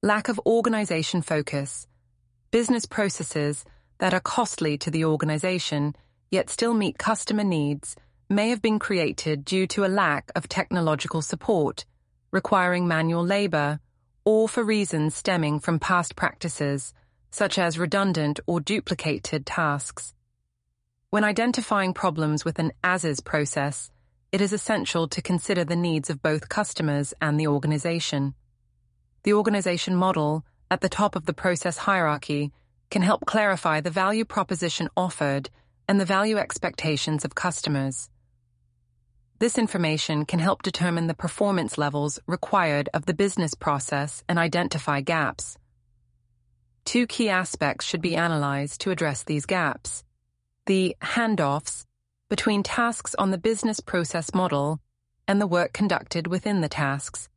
Lack of organization focus. Business processes that are costly to the organization, yet still meet customer needs, may have been created due to a lack of technological support, requiring manual labor, or for reasons stemming from past practices, such as redundant or duplicated tasks. When identifying problems with an as-is process, it is essential to consider the needs of both customers and the organization. The organization model, at the top of the process hierarchy, can help clarify the value proposition offered and the value expectations of customers. This information can help determine the performance levels required of the business process and identify gaps. Two key aspects should be analyzed to address these gaps: the handoffs between tasks on the business process model and the work conducted within the tasks.